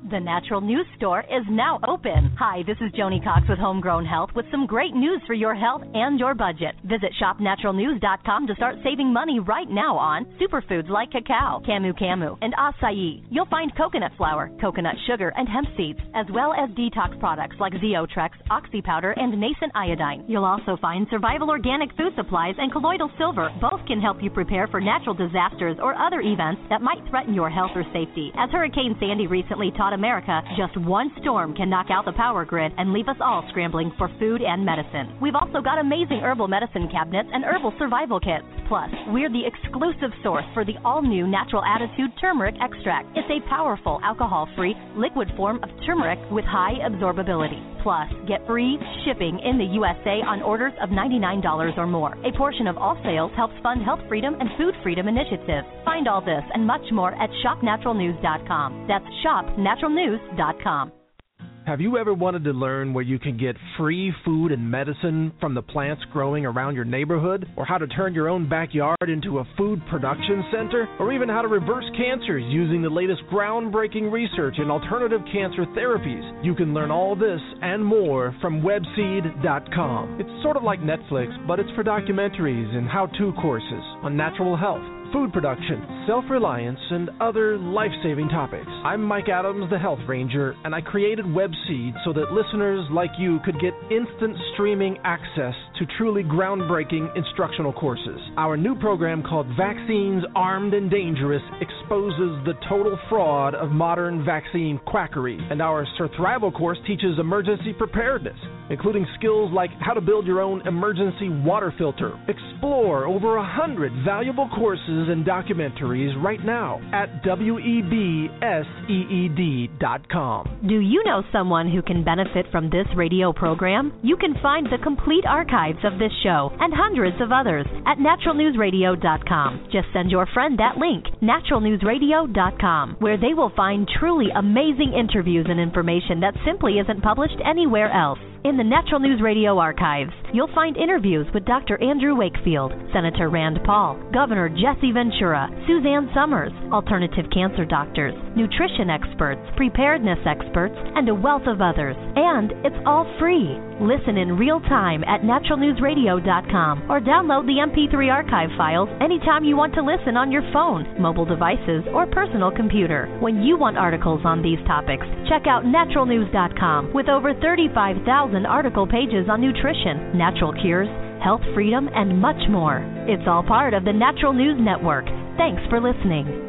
The Natural News Store is now open. Hi, this is Joni Cox with Homegrown Health with some great news for your health and your budget. Visit shopnaturalnews.com to start saving money right now on superfoods like cacao, camu camu, and acai. You'll find coconut flour, coconut sugar, and hemp seeds, as well as detox products like Zeotrex, Oxy Powder, and Nascent Iodine. You'll also find survival organic food supplies and colloidal silver. Both can help you prepare for natural disasters or other events that might threaten your health or safety. As Hurricane Sandy recently taught America, just one storm can knock out the power grid and leave us all scrambling for food and medicine. We've also got amazing herbal medicine cabinets and herbal survival kits. Plus, we're the exclusive source for the all-new Natural Attitude Turmeric Extract. It's a powerful, alcohol-free, liquid form of turmeric with high absorbability. Plus, get free shipping in the USA on orders of $99 or more. A portion of all sales helps fund health freedom and food freedom initiatives. Find all this and much more at shopnaturalnews.com. That's shopnaturalnews.com. Have you ever wanted to learn where you can get free food and medicine from the plants growing around your neighborhood? Or how to turn your own backyard into a food production center? Or even how to reverse cancers using the latest groundbreaking research in alternative cancer therapies? You can learn all this and more from webseed.com. It's sort of like Netflix, but it's for documentaries and how-to courses on natural health, food production, self-reliance, and other life-saving topics. I'm Mike Adams, the Health Ranger, and I created WebSeed so that listeners like you could get instant streaming access to truly groundbreaking instructional courses. Our new program called Vaccines Armed and Dangerous exposes the total fraud of modern vaccine quackery, and our Surthrival course teaches emergency preparedness, including skills like how to build your own emergency water filter. Explore over 100 valuable courses and documentaries right now at WEBSEED.com. Do you know someone who can benefit from this radio program? You can find the complete archives of this show and hundreds of others at naturalnewsradio.com. Just send your friend that link, naturalnewsradio.com, where they will find truly amazing interviews and information that simply isn't published anywhere else. In the Natural News Radio archives, you'll find interviews with Dr. Andrew Wakefield, Senator Rand Paul, Governor Jesse Ventura, Suzanne Summers, alternative cancer doctors, nutrition experts, preparedness experts, and a wealth of others. And it's all free. Listen in real time at naturalnewsradio.com or download the MP3 archive files anytime you want to listen on your phone, mobile devices, or personal computer. When you want articles on these topics, check out naturalnews.com with over 35,000 article pages on nutrition, natural cures, health freedom, and much more. It's all part of the Natural News Network. Thanks for listening.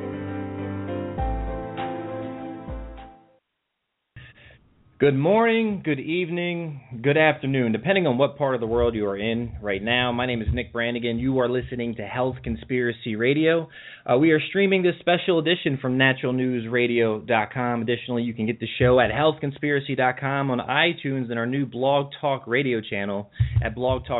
Good morning, good evening, good afternoon, depending on what part of the world you are in right now. My name is Nick Brannigan. You are listening to Health Conspiracy Radio. We are streaming this special edition from naturalnewsradio.com. Additionally, you can get the show at healthconspiracy.com, on iTunes, and our new Blog Talk Radio channel at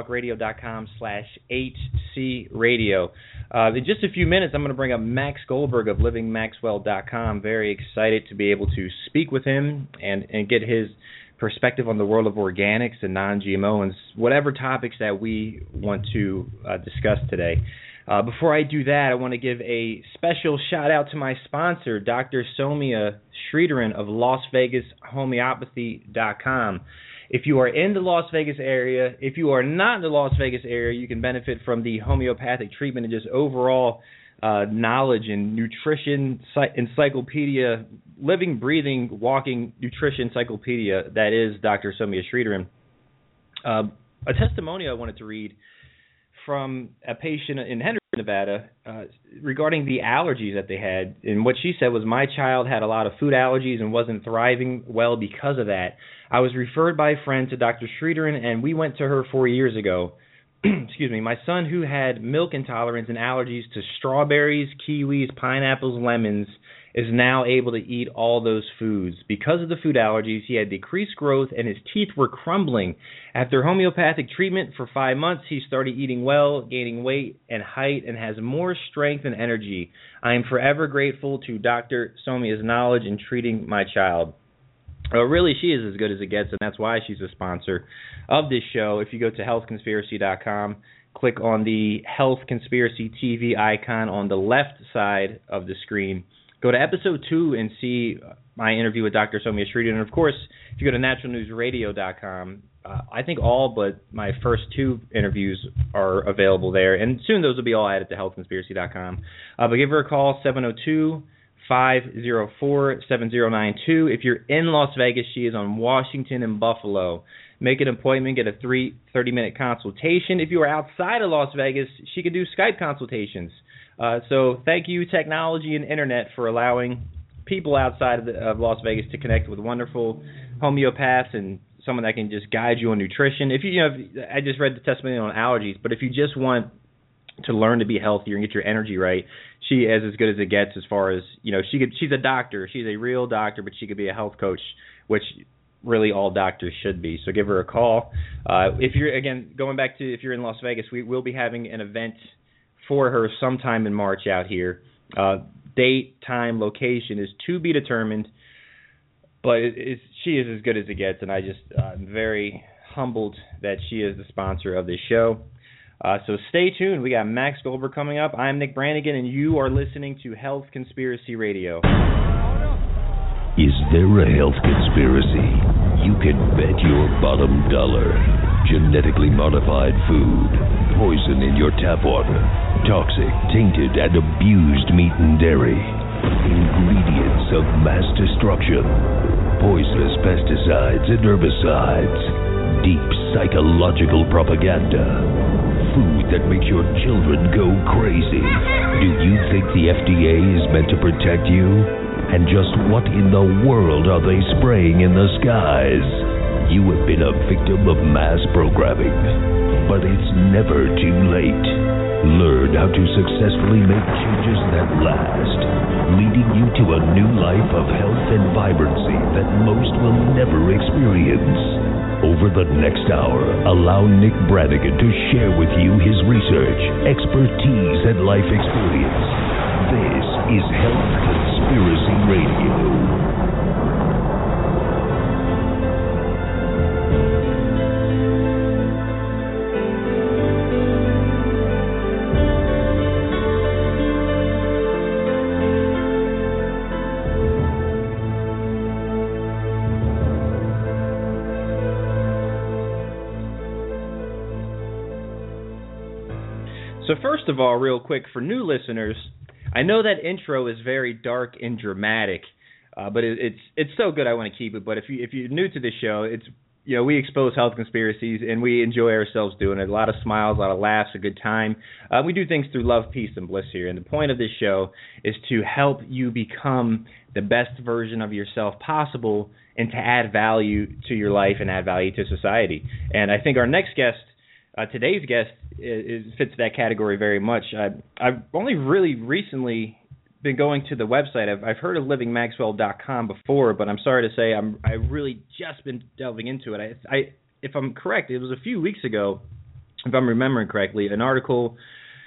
blogtalkradio.com/HCRadio. In just a few minutes, I'm going to bring up Max Goldberg of livingmaxwell.com. Very excited to be able to speak with him and get his perspective on the world of organics and non-GMO and whatever topics that we want to discuss today. Before I do that, I want to give a special shout-out to my sponsor, Dr. Somia Sridharan of LasVegasHomeopathy.com. If you are in the Las Vegas area, if you are not in the Las Vegas area, you can benefit from the homeopathic treatment and just overall knowledge and nutrition encyclopedia, living, breathing, walking nutrition encyclopedia that is Dr. Somia Sridharan. A testimonial I wanted to read from a patient in Henderson, Nevada, regarding the allergies that they had. And what she said was, my child had a lot of food allergies and wasn't thriving well because of that. I was referred by a friend to Dr. Sridharan, and we went to her 4 years ago. Excuse me. My son, who had milk intolerance and allergies to strawberries, kiwis, pineapples, lemons, is now able to eat all those foods. Because of the food allergies, he had decreased growth and his teeth were crumbling. After homeopathic treatment for 5 months, he started eating well, gaining weight and height, and has more strength and energy. I am forever grateful to Dr. Somia's knowledge in treating my child. Really, she is as good as it gets, and that's why she's a sponsor of this show. If you go to healthconspiracy.com, click on the Health Conspiracy TV icon on the left side of the screen, go to episode 2 and see my interview with Dr. Soumya Sridhar. And, of course, if you go to naturalnewsradio.com, I think all but my first 2 interviews are available there. And soon those will be all added to healthconspiracy.com. But give her a call, 702-504-7092. If you're in Las Vegas, she is on Washington and Buffalo. Make an appointment, get a 30-minute consultation. If you are outside of Las Vegas, she can do Skype consultations. So thank you, technology and internet, for allowing people outside of Las Vegas to connect with wonderful homeopaths and someone that can just guide you on nutrition. If I just read the testimonial on allergies, but if you just want to learn to be healthier and get your energy right, she is as good as it gets as far as, she's a doctor. She's a real doctor, but she could be a health coach, which really all doctors should be. So give her a call. If you're in Las Vegas, we will be having an event for her sometime in March out here. Date, time, location is to be determined, but she is as good as it gets, and I'm very humbled that she is the sponsor of this show. So stay tuned. We got Max Goldberg coming up. I'm Nick Brannigan, and you are listening to Health Conspiracy Radio. Is there a health conspiracy? You can bet your bottom dollar. Genetically modified food, poison in your tap water, toxic, tainted, and abused meat and dairy, ingredients of mass destruction, poisonous pesticides and herbicides, deep psychological propaganda, food that makes your children go crazy. Do you think the FDA is meant to protect you? And just what in the world are they spraying in the skies? You have been a victim of mass programming, but it's never too late. Learn how to successfully make changes that last, leading you to a new life of health and vibrancy that most will never experience. Over the next hour, allow Nick Brannigan to share with you his research, expertise, and life experience. This is Health Conspiracy Radio. So first of all, real quick, for new listeners, I know that intro is very dark and dramatic, but it's so good I want to keep it. But if you're new to this show, it's we expose health conspiracies and we enjoy ourselves doing it. A lot of smiles, a lot of laughs, a good time. We do things through love, peace, and bliss here. And the point of this show is to help you become the best version of yourself possible and to add value to your life and add value to society. And I think our next guest, today's guest, fits that category very much. I've only really recently been going to the website. I've heard of livingmaxwell.com before, but I'm sorry to say I've really just been delving into it. If I'm correct, it was a few weeks ago, if I'm remembering correctly, an article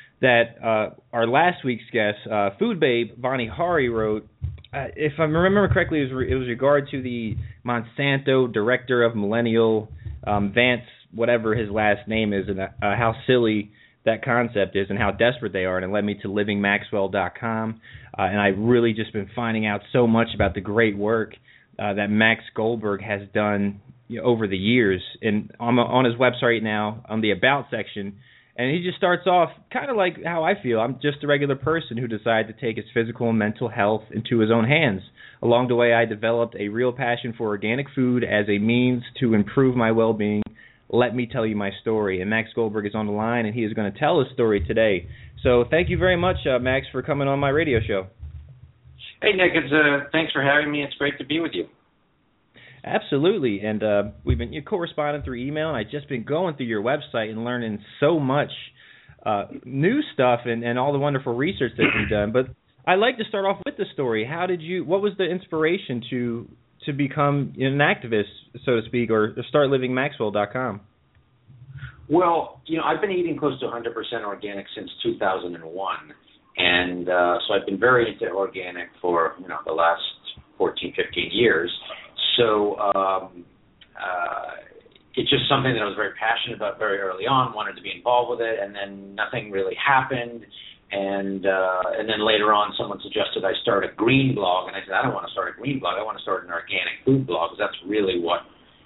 that our last week's guest, Food Babe Vani Hari, wrote. If I remember correctly, it was regard to the Monsanto director of Millennial, Vance, whatever his last name is, and how silly that concept is and how desperate they are, and it led me to livingmaxwell.com, and I've really just been finding out so much about the great work that Max Goldberg has done over the years. And on his website now, on the About section, and he just starts off kind of like how I feel. I'm just a regular person who decided to take his physical and mental health into his own hands. Along the way, I developed a real passion for organic food as a means to improve my well-being. Let me tell you my story. And Max Goldberg is on the line, and he is going to tell his story today. So thank you very much, Max, for coming on my radio show. Hey, Nick. Thanks for having me. It's great to be with you. Absolutely. And we've been corresponding through email, and I've just been going through your website and learning so much new stuff and all the wonderful research that you've done. But I'd like to start off with the story. What was the inspiration to become an activist, so to speak, or start livingmaxwell.com? Well, I've been eating close to 100% organic since 2001, and so I've been very into organic for the last 14, 15 years. So it's just something that I was very passionate about very early on, wanted to be involved with it, and then nothing really happened. And then later on, someone suggested I start a green blog, and I said, I don't want to start a green blog. I want to start an organic food blog, because that's really what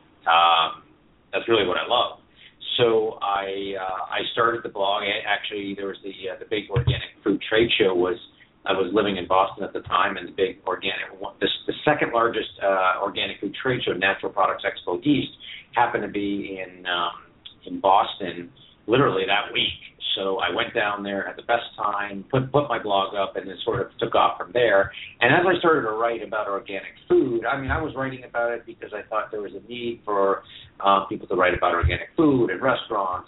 I love. So I started the blog. Actually, there was the big organic food trade show. I was living in Boston at the time, and the second largest organic food trade show, Natural Products Expo East, happened to be in Boston literally that week. So I went down there, had the best time, put my blog up, and then sort of took off from there. And as I started to write about organic food, I was writing about it because I thought there was a need for people to write about organic food and restaurants.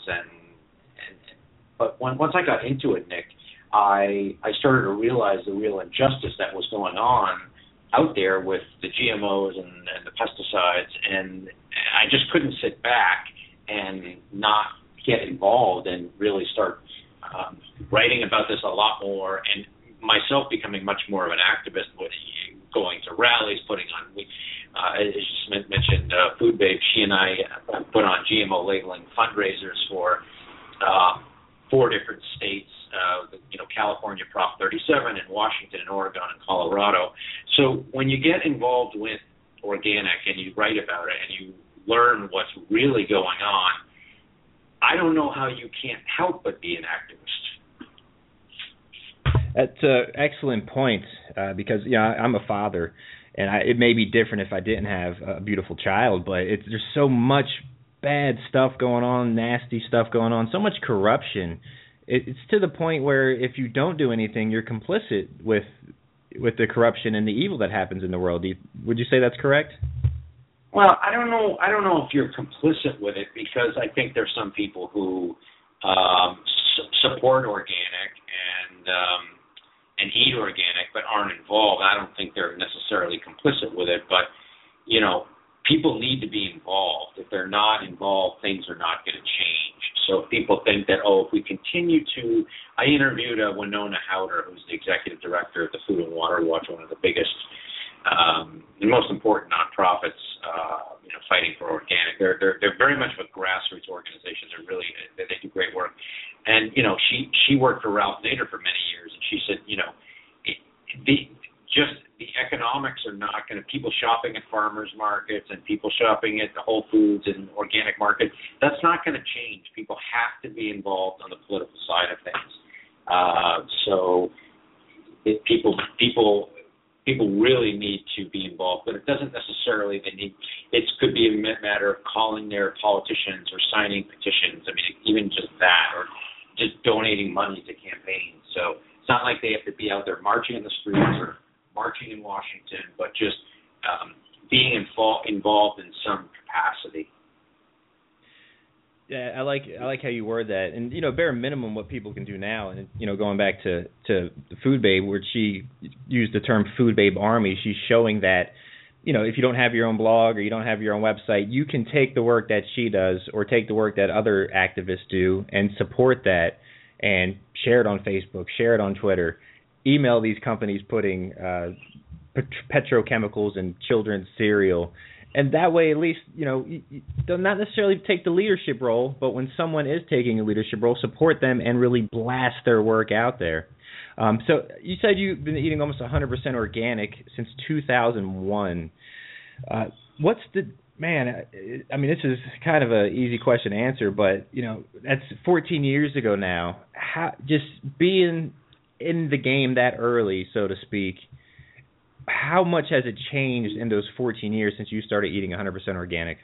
But once I got into it, Nick, I started to realize the real injustice that was going on out there with the GMOs and the pesticides, and I just couldn't sit back and not get involved and really start writing about this a lot more, and myself becoming much more of an activist, going to rallies, putting on, as you mentioned, Food Babe. She and I put on GMO labeling fundraisers for 4 different states, California Prop 37, and Washington, and Oregon, and Colorado. So when you get involved with organic and you write about it and you learn what's really going on, I don't know how you can't help but be an activist. That's an excellent point, because I'm a father, and it may be different if I didn't have a beautiful child, but there's so much bad stuff going on, nasty stuff going on, so much corruption. It's to the point where if you don't do anything, you're complicit with the corruption and the evil that happens in the world. Would you say that's correct? Well, I don't know if you're complicit with it, because I think there's some people who support organic and eat organic but aren't involved. I don't think they're necessarily complicit with it, but people need to be involved. If they're not involved, things are not going to change. So if people think that, if we continue to, I interviewed Winona Howder, who's the executive director of the Food and Water Watch, one of the biggest the most important nonprofits, fighting for organic. They're very much a grassroots organization. They do great work. And she worked for Ralph Nader for many years, and she said, the economics are not going to, people shopping at farmers markets and people shopping at the Whole Foods and organic market, that's not going to change. People have to be involved on the political side of things. People really need to be involved, but it doesn't necessarily, it could be a matter of calling their politicians or signing petitions. Even just that, or just donating money to campaigns. So it's not like they have to be out there marching in the streets or marching in Washington, but just being involved in some capacity. Yeah, I like how you word that, and bare minimum what people can do now, and going back to the Food Babe, where she used the term Food Babe Army, she's showing that if you don't have your own blog or you don't have your own website, you can take the work that she does or take the work that other activists do and support that and share it on Facebook, share it on Twitter, email these companies putting petrochemicals in children's cereal. And that way, at least, they'll not necessarily take the leadership role, but when someone is taking a leadership role, support them and really blast their work out there. So you said you've been eating almost 100% organic since 2001. What's the this is kind of an easy question to answer, but that's 14 years ago now. Just being in the game that early, so to speak, how much has it changed in those 14 years since you started eating 100% organic?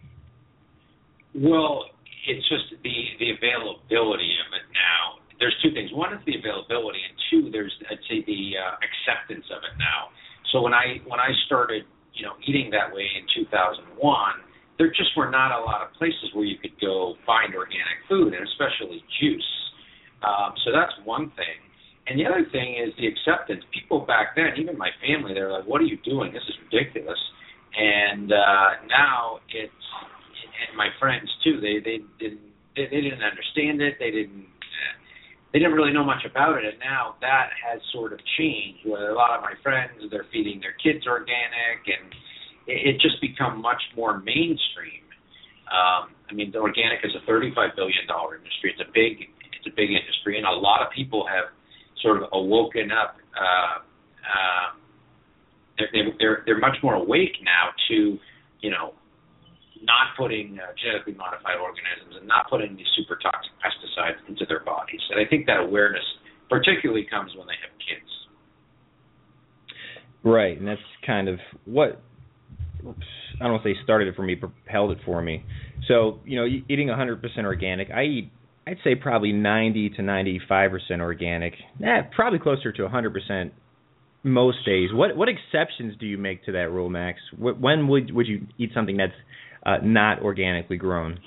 Well, it's just the availability of it now. There's 2 things. One is the availability, and 2, there's, I'd say, the acceptance of it now. So when I started, eating that way in 2001, there just were not a lot of places where you could go find organic food, and especially juice. So that's one thing. And the other thing is the acceptance. People back then, even my family, they were like, "What are you doing? This is ridiculous." And now and my friends too. They didn't understand it. They didn't really know much about it. And now that has sort of changed. Where a lot of my friends, they're feeding their kids organic, and it just become much more mainstream. The organic is a $35 billion industry. It's a big industry, and a lot of people have sort of awoken up. They're much more awake now to, not putting genetically modified organisms and not putting these super toxic pesticides into their bodies. And I think that awareness particularly comes when they have kids. Right, and that's kind of what, I don't want to say started it for me, propelled it for me. So, eating 100% organic, I'd say probably 90 to 95% organic, probably closer to 100% most days. What exceptions do you make to that rule, Max? When would you eat something that's not organically grown?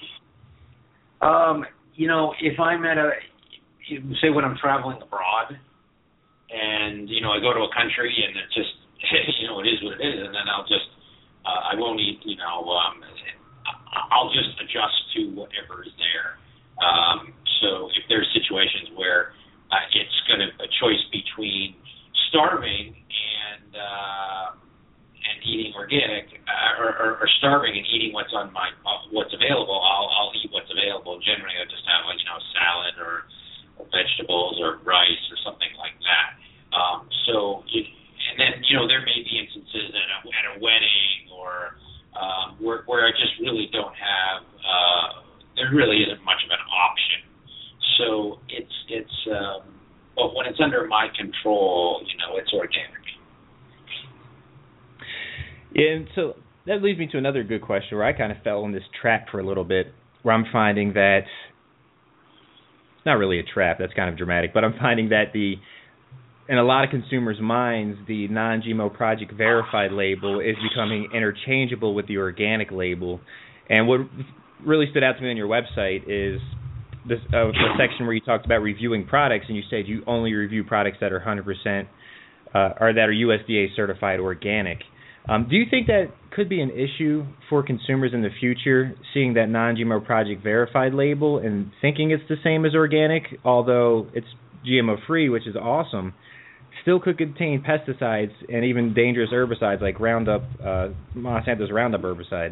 If I'm at say when I'm traveling abroad, and I go to a country and it just it is what it is, and then I won't eat. I'll just adjust to whatever is there. So if there's situations where it's a choice between starving and eating organic, or starving and eating what's available, I'll eat what's available. Generally, I'll just have salad or vegetables or rice or something like that. And then there may be instances at a wedding or where I just really don't have. There really isn't much of an option. So but when it's under my control, it's organic. Yeah, and so that leads me to another good question where I kind of fell in this trap for a little bit, where I'm finding that it's not really a trap, that's kind of dramatic, but I'm finding that in a lot of consumers' minds, the non-GMO Project Verified label is becoming interchangeable with the organic label. And what really stood out to me on your website is this a section where you talked about reviewing products, and you said you only review products that are 100% or that are USDA certified organic. Do you think that could be an issue for consumers in the future, seeing that non-GMO Project Verified label and thinking it's the same as organic, although it's GMO-free, which is awesome, still could contain pesticides and even dangerous herbicides like Roundup, Monsanto's Roundup herbicide?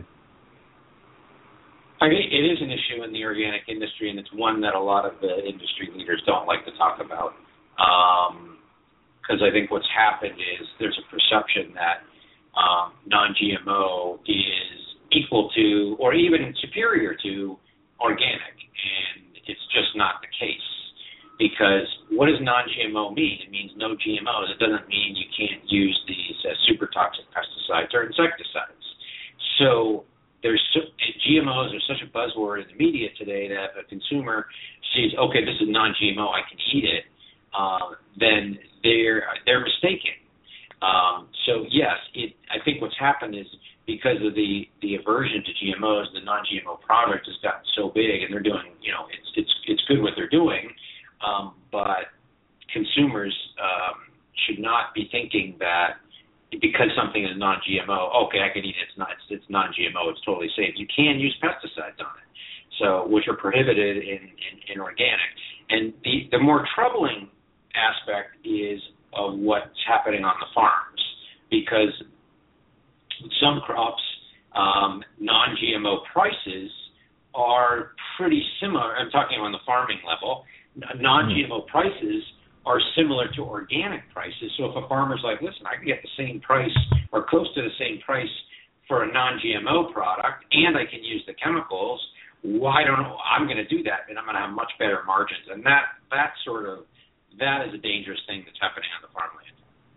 I mean, it is an issue in the organic industry, and it's one that a lot of the industry leaders don't like to talk about. Because I think what's happened is there's a perception that non-GMO is equal to or even superior to organic, and it's just not the case. Because what does non-GMO mean? It means no GMOs. It doesn't mean you can't use these super toxic pesticides or insecticides. So GMOs are such a buzzword in the media today that if a consumer sees, okay, this is non-GMO, I can eat it, then they're mistaken. So yes, I think what's happened is because of the aversion to GMOs, the non-GMO product has gotten so big, and they're doing, it's good what they're doing, but consumers should not be thinking that because something is non-GMO, okay, I can eat it. It's non-GMO. It's totally safe. You can use pesticides on it, which are prohibited in organic. And the more troubling aspect is of what's happening on the farms, because some crops, non-GMO prices are pretty similar. I'm talking on the farming level. Non-GMO prices are similar to organic prices. So if a farmer's like, listen, I can get the same price or close to the same price for a non-GMO product, and I can use the chemicals, I'm going to do that, and I'm going to have much better margins. And that is a dangerous thing that's happening on the farmland.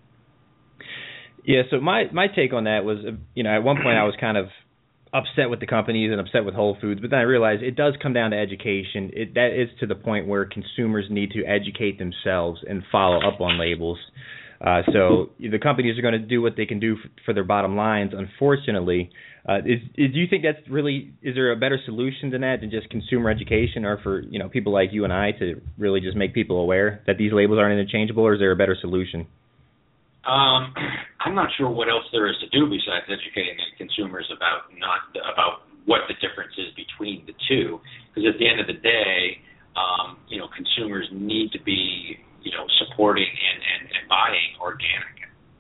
Yeah, so my take on that was, at one point I was kind of upset with the companies and upset with Whole Foods, but then I realized it does come down to education. That is to the point where consumers need to educate themselves and follow up on labels. So the companies are going to do what they can do for their bottom lines, unfortunately. Do you think that's really, is there a better solution than that, than just consumer education, or for people like you and I to really just make people aware that these labels aren't interchangeable, or is there a better solution? I'm not sure what else there is to do besides educating consumers about what the difference is between the two. Because at the end of the day, consumers need to be supporting and buying organic.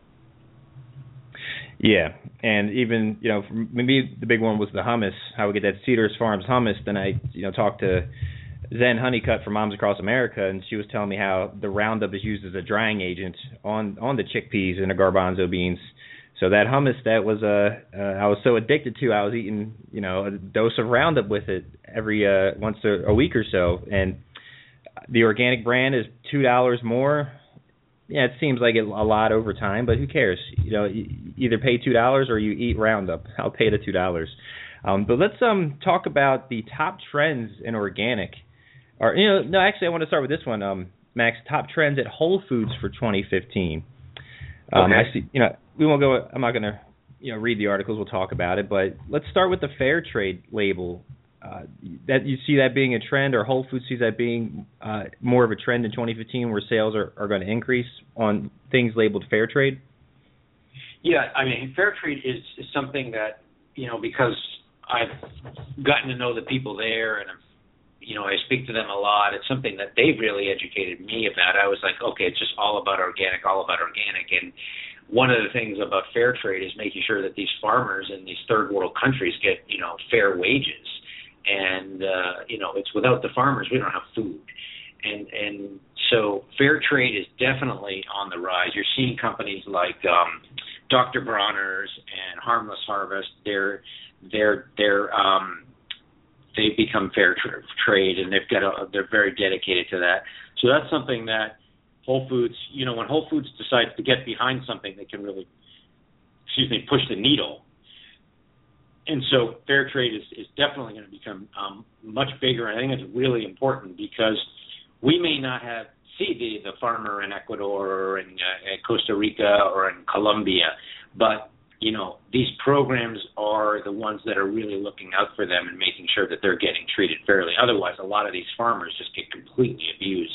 Yeah, and even maybe the big one was the hummus. How we get that Cedars Farms hummus. Then I talked to Zen Honeycutt from Moms Across America, and she was telling me how the Roundup is used as a drying agent on the chickpeas and the garbanzo beans. So that hummus that was I was so addicted to, I was eating a dose of Roundup with it every once a week or so. And the organic brand is $2 more. Yeah, it seems like a lot over time, but who cares? You either pay $2 or you eat Roundup. I'll pay the $2. But let's talk about the top trends in organic. Or actually, I want to start with this one, Max. Top trends at Whole Foods for 2015. Okay. I see. We won't go. I'm not going to, read the articles. We'll talk about it. But let's start with the fair trade label. That you see that being a trend, or Whole Foods sees that being more of a trend in 2015, where sales are going to increase on things labeled fair trade. Yeah, I mean, fair trade is something that because I've gotten to know the people there, and I speak to them a lot. It's something that they've really educated me about. I was like, okay, it's just all about organic. And one of the things about fair trade is making sure that these farmers in these third world countries get, fair wages. And, it's without the farmers, we don't have food. And so fair trade is definitely on the rise. You're seeing companies like Dr. Bronner's and Harmless Harvest. They've become fair trade, and they're very dedicated to that. So that's something that Whole Foods, when Whole Foods decides to get behind something, they can really, push the needle. And so fair trade is definitely going to become much bigger. And I think it's really important because we may not see the farmer in Ecuador or in Costa Rica or in Colombia, but these programs are the ones that are really looking out for them and making sure that they're getting treated fairly. Otherwise, a lot of these farmers just get completely abused.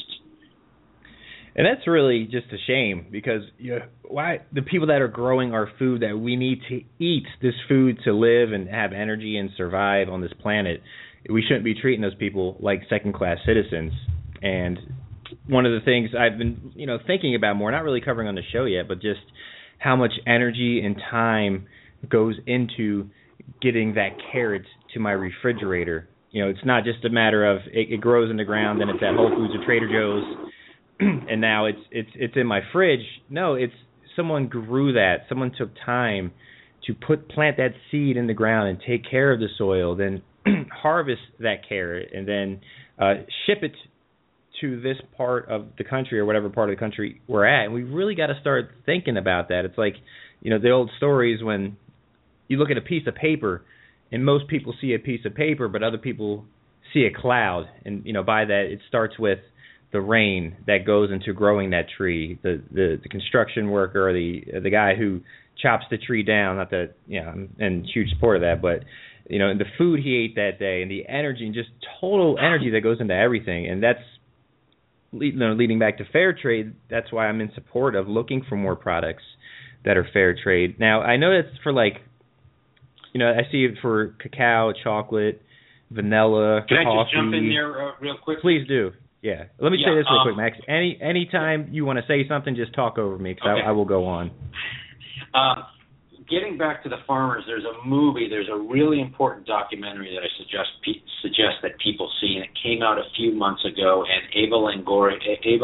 And that's really just a shame because why the people that are growing our food that we need to eat this food to live and have energy and survive on this planet, we shouldn't be treating those people like second-class citizens. And one of the things I've been thinking about more, not really covering on the show yet, but just how much energy and time goes into getting that carrot to my refrigerator. It's not just a matter of it grows in the ground and it's at Whole Foods or Trader Joe's and now it's in my fridge. No, it's someone grew that. Someone took time to plant that seed in the ground and take care of the soil, then harvest that carrot and then ship it to this part of the country or whatever part of the country we're at. And we really got to start thinking about that. It's like, the old stories when you look at a piece of paper and most people see a piece of paper, but other people see a cloud. And, by that, it starts with the rain that goes into growing that tree, the construction worker or the guy who chops the tree down, not that, I'm in huge support of that, but, the food he ate that day and the energy and just total energy that goes into everything. And that's, leading back to fair trade. That's why I'm in support of looking for more products that are fair trade. Now, I know that's for I see it for cacao, chocolate, vanilla, coffee. Can I just jump in there real quick? Please do. Yeah. Let me say this real quick, Max. Anytime you want to say something, just talk over me because I will go on. Getting back to the farmers, there's a really important documentary that I suggest that people see, and it came out a few months ago. And Eva Longoria,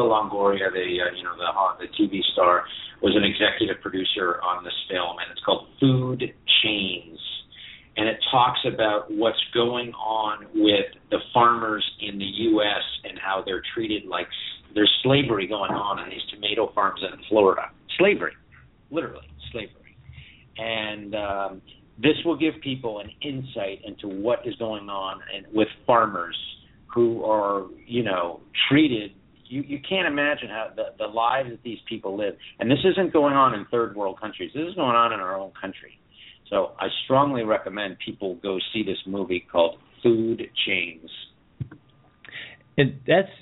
the TV star, was an executive producer on this film, and it's called Food Chains. And it talks about what's going on with the farmers in the U.S. and how they're treated like there's slavery going on these tomato farms in Florida. Slavery, literally slavery. And this will give people an insight into what is going on with farmers who are, treated. You can't imagine how the lives that these people live. And this isn't going on in third world countries. This is going on in our own country. So I strongly recommend people go see this movie called Food Chains. And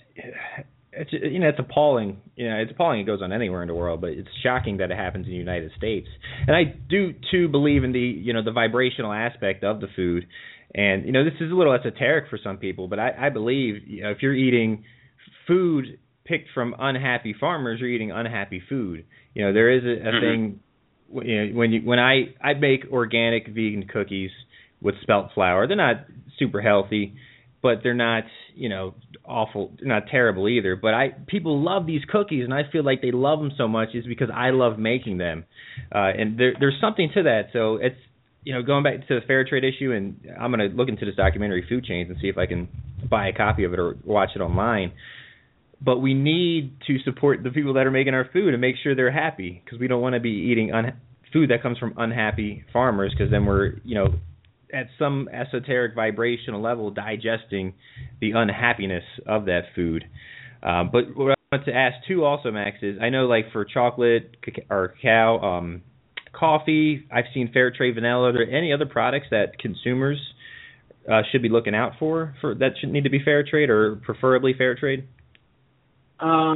it's appalling. It's appalling it goes on anywhere in the world, but it's shocking that it happens in the United States. And I do too believe in the vibrational aspect of the food. And this is a little esoteric for some people, but I believe if you're eating food picked from unhappy farmers, you're eating unhappy food. There is a thing. When I make organic vegan cookies with spelt flour, they're not super healthy, but they're not, awful, not terrible either. But people love these cookies, and I feel like they love them so much is because I love making them, and there's something to that. So it's, going back to the fair trade issue, and I'm going to look into this documentary, Food Chains, and see if I can buy a copy of it or watch it online. But we need to support the people that are making our food and make sure they're happy, because we don't want to be eating food that comes from unhappy farmers, because then we're, at some esoteric vibrational level digesting the unhappiness of that food. But what I want to ask too also, Max, is I know like for chocolate or cacao, coffee, I've seen fair trade vanilla. Are there any other products that consumers should be looking out for that should need to be fair trade or preferably fair trade? I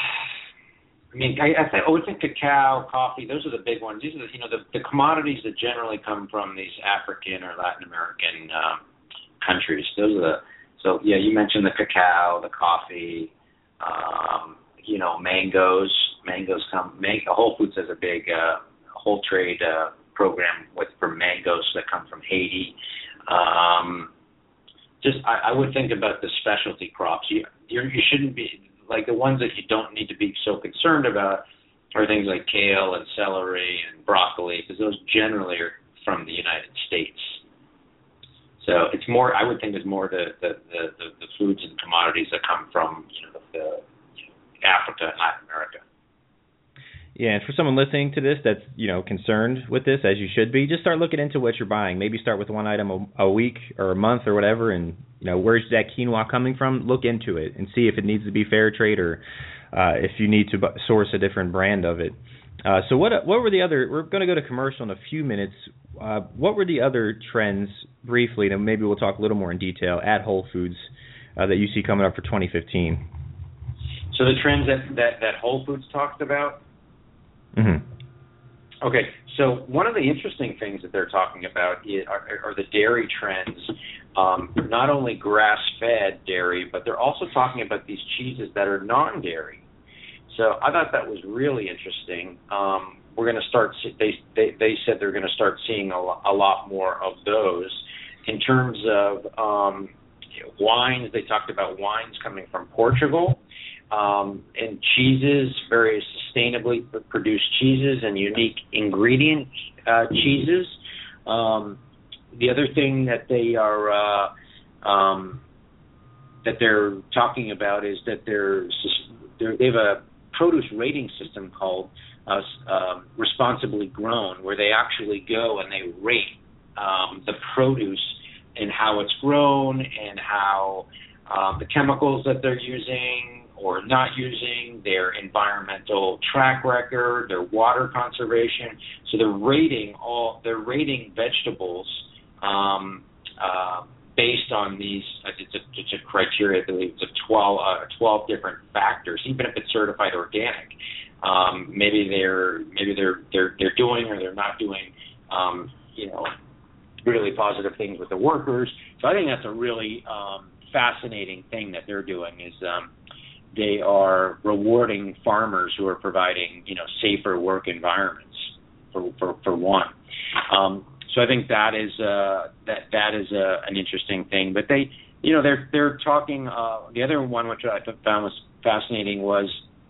would think cacao, coffee, those are the big ones. These are the commodities that generally come from these African or Latin American countries. Those are you mentioned the cacao, the coffee, mangoes. Whole Foods has a big whole trade program for mangoes that come from Haiti. I would think about the specialty crops. You shouldn't be, like, the ones that you don't need to be so concerned about are things like kale and celery and broccoli, because those generally are from the United States. So it's more, I would think, it's more the foods and commodities that come from Africa and Latin America. Yeah, and for someone listening to this that's, concerned with this, as you should be, just start looking into what you're buying. Maybe start with one item a week or a month or whatever, and, where's that quinoa coming from? Look into it and see if it needs to be fair trade or if you need to source a different brand of it. So what were the other, we're going to go to commercial in a few minutes. What were the other trends, briefly, and maybe we'll talk a little more in detail, at Whole Foods that you see coming up for 2015? So the trends that Whole Foods talked about? Mm-hmm. Okay, so one of the interesting things that they're talking about are the dairy trends, not only grass-fed dairy, but they're also talking about these cheeses that are non-dairy. So I thought that was really interesting. We're going to start, they said they're going to start seeing a lot more of those. In terms of wines, they talked about wines coming from Portugal. And cheeses, very sustainably produced cheeses and unique ingredient cheeses. The other thing that they're talking about is that they have a produce rating system called Responsibly Grown, where they actually go and they rate the produce and how it's grown and how the chemicals that they're using or not using, their environmental track record, their water conservation. So they're rating vegetables based on these. It's a criteria. I believe it's 12 different factors. Even if it's certified organic, maybe they're doing or they're not doing, really positive things with the workers. So I think that's a really fascinating thing that they're doing is. They are rewarding farmers who are providing, safer work environments for one. So I think that is an interesting thing. But they're talking. The other one which I found was fascinating was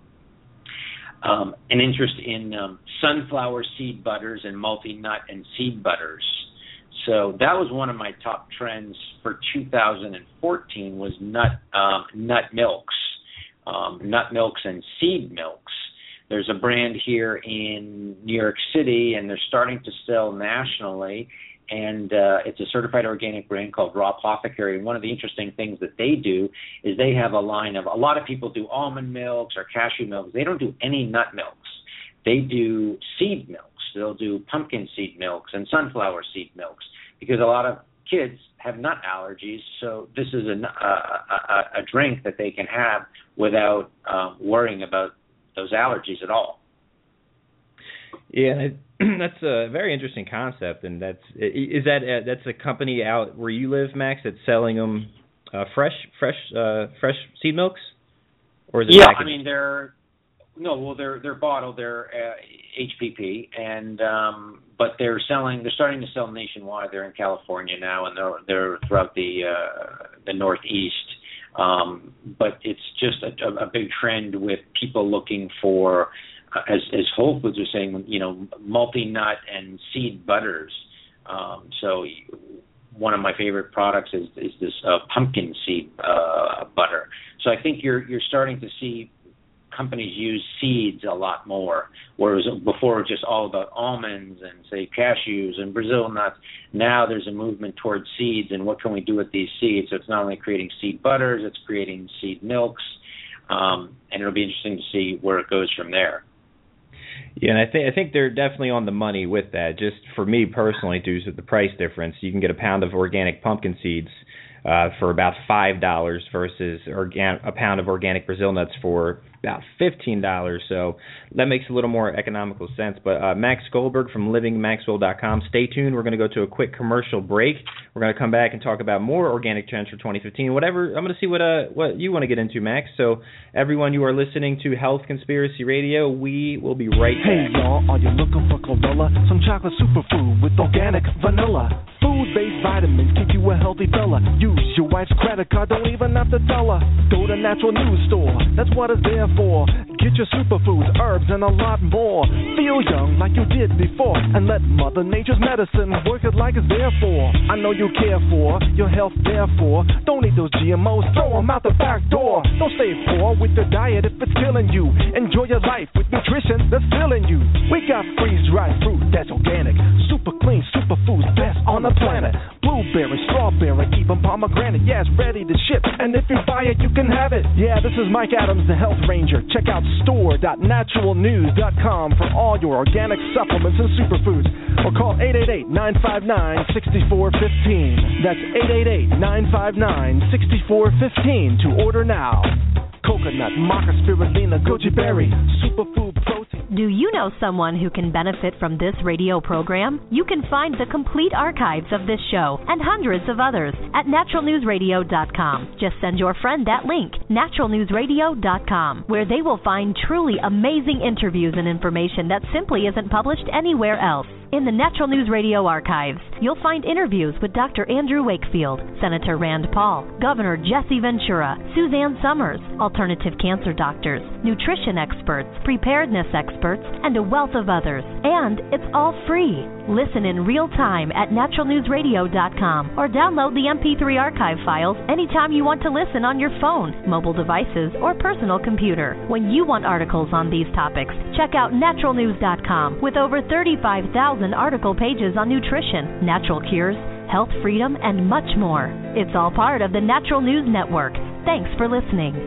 an interest in sunflower seed butters and multi-nut and seed butters. So that was one of my top trends for 2014 was nut milks. Nut milks and seed milks. There's a brand here in New York City, and they're starting to sell nationally, and it's a certified organic brand called Raw Apothecary. And one of the interesting things that they do is they have a line of, a lot of people do almond milks or cashew milks. They don't do any nut milks. They do seed milks. They'll do pumpkin seed milks and sunflower seed milks because a lot of kids have nut allergies, so this is a drink that they can have without worrying about those allergies at all. Yeah, that's a very interesting concept, and that's a company out where you live, Max, that's selling them fresh seed milks, or is it packaged? I mean they're No, well, they're bottled. They're HPP, and but they're starting to sell nationwide. They're in California now, and they're throughout the Northeast. But it's just a big trend with people looking for, as Whole Foods are saying, multi-nut and seed butters. So one of my favorite products is this pumpkin seed butter. So I think you're starting to see companies use seeds a lot more, whereas before it was just all about almonds and, say, cashews and Brazil nuts. Now there's a movement towards seeds, and what can we do with these seeds? So it's not only creating seed butters, it's creating seed milks, and it'll be interesting to see where it goes from there. Yeah, and I think they're definitely on the money with that. Just for me personally, due to the price difference, you can get a pound of organic pumpkin seeds for about $5 versus a pound of organic Brazil nuts for about $15. So that makes a little more economical sense. But Max Goldberg from livingmaxwell.com. Stay tuned. We're going to go to a quick commercial break. We're going to come back and talk about more organic trends for 2015. Whatever. I'm going to see what you want to get into, Max. So everyone, you are listening to Health Conspiracy Radio. We will be right back. Hey y'all, are you looking for Chlorella? Some chocolate superfood with organic vanilla. Food-based vitamins keep you a healthy fella. Use your wife's credit card, don't even have to tell her. Go to Natural News Store, that's what it's there for. Get your superfoods, herbs, and a lot more. Feel young like you did before, and let Mother Nature's medicine work it like it's there for. I know you care for your health, therefore. Don't eat those GMOs, throw them out the back door. Don't stay poor with the diet if it's killing you. Enjoy your life with nutrition that's filling you. We got freeze-dried fruit that's organic, super clean, superfoods, best on the planet. Blueberry, strawberry, even pomegranate. Yeah, it's ready to ship, and if you buy it, you can have it. Yeah, this is Mike Adams, the Health Ranger. Check out store.naturalnews.com for all your organic supplements and superfoods. Or call 888-959-6415. That's 888-959-6415 to order now. Coconut, maca, spirulina, goji berry, superfood protein. Do you know someone who can benefit from this radio program? You can find the complete archives of this show and hundreds of others at naturalnewsradio.com. Just send your friend that link, naturalnewsradio.com, where they will find truly amazing interviews and information that simply isn't published anywhere else. In the Natural News Radio archives, you'll find interviews with Dr. Andrew Wakefield, Senator Rand Paul, Governor Jesse Ventura, Suzanne Summers, alternative cancer doctors, nutrition experts, preparedness experts, and a wealth of others. And it's all free. Listen in real time at naturalnewsradio.com or download the MP3 archive files anytime you want to listen on your phone, mobile devices, or personal computer. When you want articles on these topics, check out naturalnews.com with over 35,000 article pages on nutrition, natural cures, health freedom, and much more. It's all part of the Natural News Network. Thanks for listening.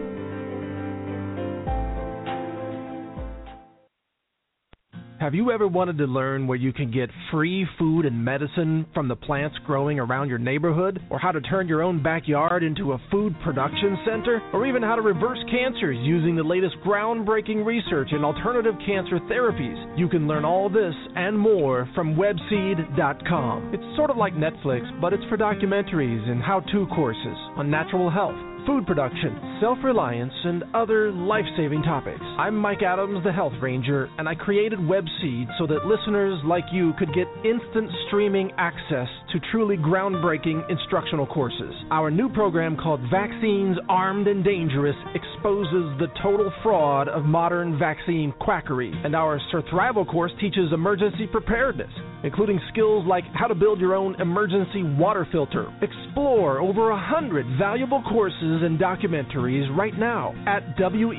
Have you ever wanted to learn where you can get free food and medicine from the plants growing around your neighborhood? Or how to turn your own backyard into a food production center? Or even how to reverse cancers using the latest groundbreaking research in alternative cancer therapies? You can learn all this and more from webseed.com. It's sort of like Netflix, but it's for documentaries and how-to courses on natural health, food production, self-reliance, and other life-saving topics. I'm Mike Adams, the Health Ranger, and I created WebSeed so that listeners like you could get instant streaming access to truly groundbreaking instructional courses. Our new program called Vaccines Armed and Dangerous exposes the total fraud of modern vaccine quackery, and our Surthrival course teaches emergency preparedness, including skills like how to build your own emergency water filter. Explore over 100 valuable courses and documentaries right now at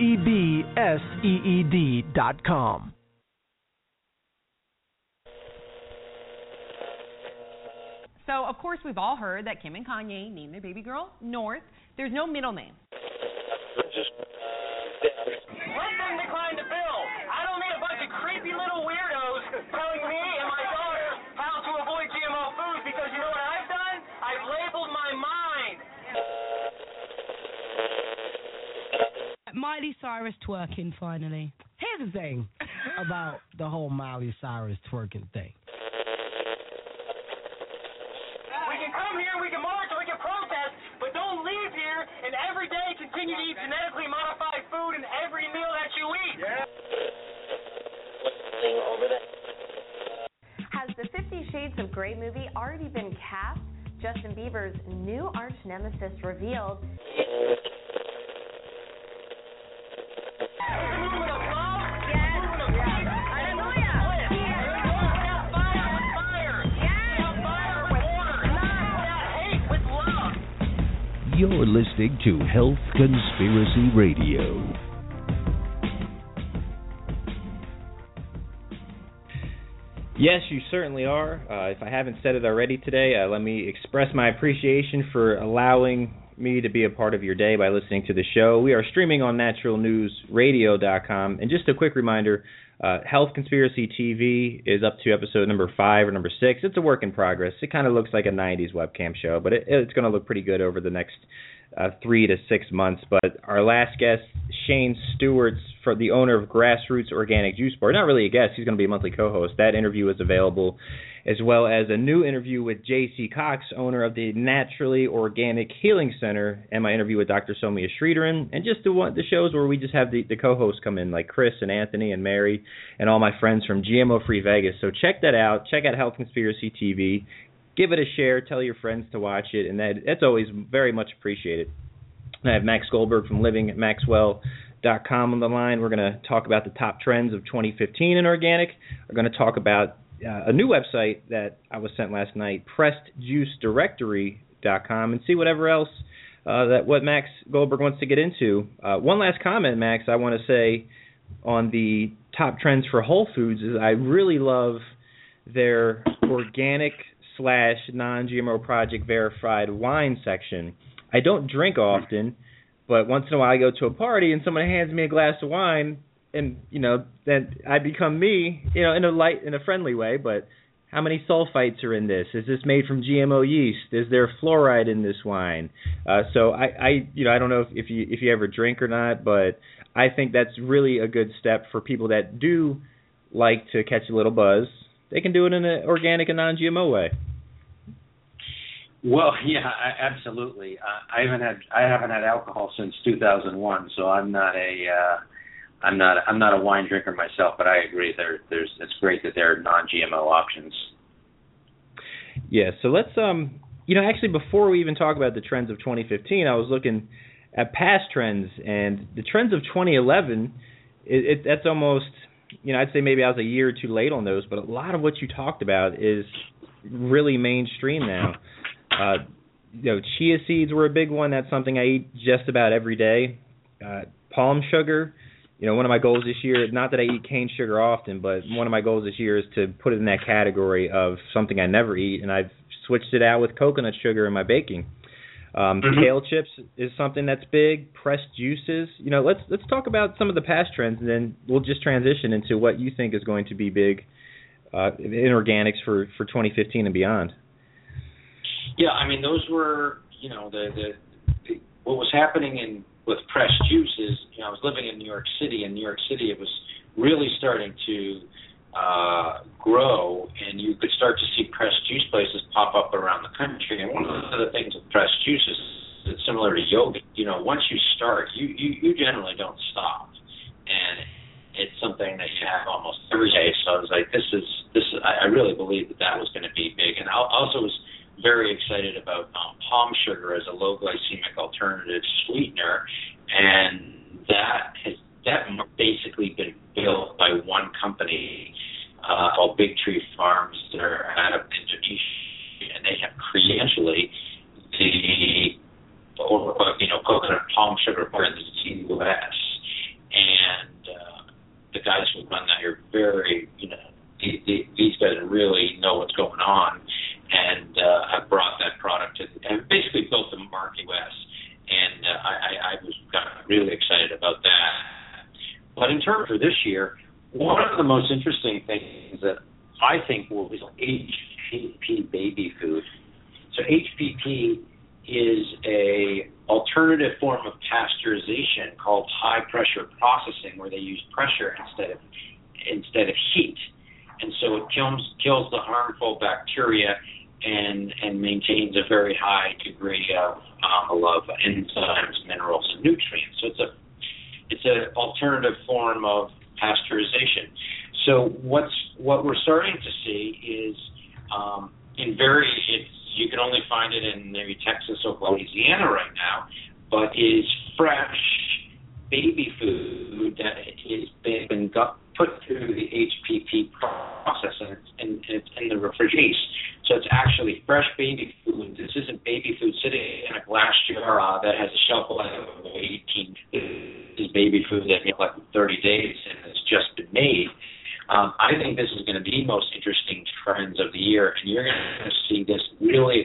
webseed.com. So, of course, we've all heard that Kim and Kanye named their baby girl North. There's no middle name. Let them decline the bill. I don't need a bunch of creepy little weirdos telling me and my daughter how to avoid GMO foods, because you know what I've done? I've labeled my mind. Miley Cyrus twerking finally. Here's the thing about the whole Miley Cyrus twerking thing. We can come here, we can march, we can protest, but don't leave here and every day continue to eat genetically modified food in every meal that you eat. Yeah. Has the 50 Shades of Grey movie already been cast? Justin Bieber's new arch nemesis revealed. You're listening to Health Conspiracy Radio. Yes, you certainly are. If I haven't said it already today, let me express my appreciation for allowing me to be a part of your day by listening to the show. We are streaming on naturalnewsradio.com. And just a quick reminder, Health Conspiracy TV is up to episode number 5 or number 6. It's a work in progress. It kind of looks like a 90s webcam show, but it's going to look pretty good over the next 3 to 6 months. But our last guest, Shane Stewart, the owner of Grassroots Organic Juice Bar, not really a guest, he's going to be a monthly co-host. That interview is available, as well as a new interview with J.C. Cox, owner of the Naturally Organic Healing Center, and my interview with Dr. Somya Sridharan, and just the shows where we just have the co-hosts come in, like Chris and Anthony and Mary and all my friends from GMO Free Vegas. So check that out. Check out Health Conspiracy TV. Give it a share. Tell your friends to watch it, and that's always very much appreciated. I have Max Goldberg from LivingMaxwell.com on the line. We're going to talk about the top trends of 2015 in organic. We're going to talk about a new website that I was sent last night, PressedJuiceDirectory.com, and see whatever else what Max Goldberg wants to get into. One last comment, Max, I want to say on the top trends for Whole Foods is I really love their organic / non-GMO Project verified wine section. I don't drink often, but once in a while I go to a party and someone hands me a glass of wine, and then I become me, in a friendly way. But how many sulfites are in this? Is this made from GMO yeast? Is there fluoride in this wine? So I don't know if you ever drink or not, but I think that's really a good step for people that do like to catch a little buzz. They can do it in an organic and non-GMO way. Well, yeah, absolutely. I haven't had alcohol since 2001, so I'm not a wine drinker myself. But I agree, it's great that there are non-GMO options. Yeah. So let's actually before we even talk about the trends of 2015, I was looking at past trends, and the trends of 2011. That's almost, I'd say maybe I was a year or two late on those, but a lot of what you talked about is really mainstream now. Chia seeds were a big one. That's something I eat just about every day. Palm sugar, one of my goals this year, not that I eat cane sugar often, but one of my goals this year is to put it in that category of something I never eat, and I've switched it out with coconut sugar in my baking. Kale chips is something that's big. Pressed juices. Let's talk about some of the past trends, and then we'll just transition into what you think is going to be big in organics for 2015 and beyond. Yeah, I mean, those were, what was happening with pressed juices. I was living in New York City. In New York City, it was really starting to grow, and you could start to see pressed juice places pop up around the country. And one of the things with pressed juices is similar to yoga. Once you start, you generally don't stop, and it's something that you have almost every day. So I was like, this is. I really believe that was going to be big, and I also was very excited about palm sugar as a low glycemic alternative sweetener, and that has basically been built by one company called Big Tree Farms. They're out of Indonesia, and they have credentially the coconut palm sugar part of the U.S. And the guys who run that are very, these guys really know what's going on, and have brought that product to, and basically built the market U.S. And I was really excited about that. But in terms of this year, one of the most interesting things that I think will be HPP baby food. So HPP is a alternative form of pasteurization called high pressure processing, where they use pressure instead of heat, and so it kills the harmful bacteria and maintains a very high degree of enzymes, minerals, and nutrients. So it's an alternative form of pasteurization. So what we're starting to see is you can only find it in maybe Texas or Louisiana right now, but is fresh baby food that has been put through the HPP process, and it's in the refrigeration. So it's actually fresh baby food. This isn't baby food sitting in a glass jar that has a shelf life of 18. This is baby food that may have 30 days and has just been made. I think this is going to be the most interesting trends of the year, and you're going to see this really.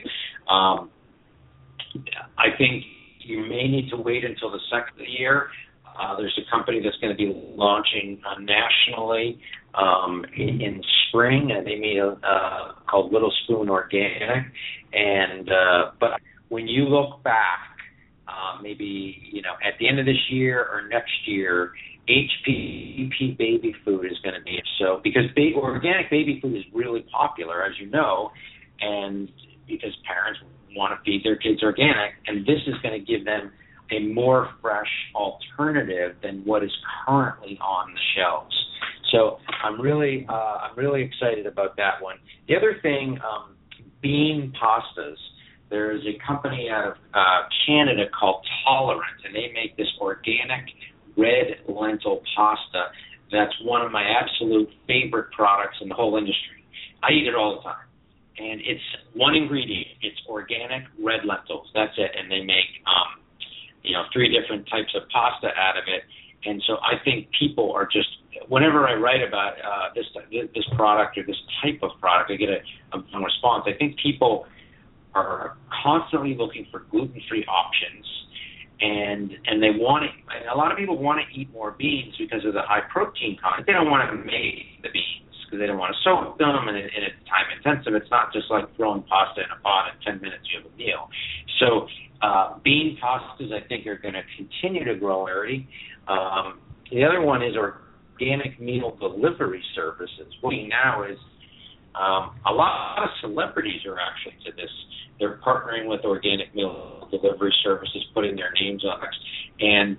I think you may need to wait until the second year. There's a company that's going to be launching nationally in spring, and they made called Little Spoon Organic. And but when you look back, maybe at the end of this year or next year, HPP baby food is going to be so because organic baby food is really popular, as you know, and because parents want to feed their kids organic, and this is going to give them a more fresh alternative than what is currently on the shelves. So I'm really excited about that one. The other thing, bean pastas. There's a company out of Canada called Tolerant, and they make this organic red lentil pasta. That's one of my absolute favorite products in the whole industry. I eat it all the time. And it's one ingredient. It's organic red lentils. That's it. And they make 3 different types of pasta out of it. And so I think people are just, whenever I write about this product or this type of product, I get a response. I think people are constantly looking for gluten-free options, and they want to. A lot of people want to eat more beans because of the high protein content. They don't want to make the beans because they don't want to soak them, and it's time intensive. It's not just like throwing pasta in a pot in 10 minutes you have a meal. So bean pastas, I think, are going to continue to grow early. The other one is organic meal delivery services. What we now is a lot of celebrities are actually to this. They're partnering with organic meal delivery services, putting their names on it. And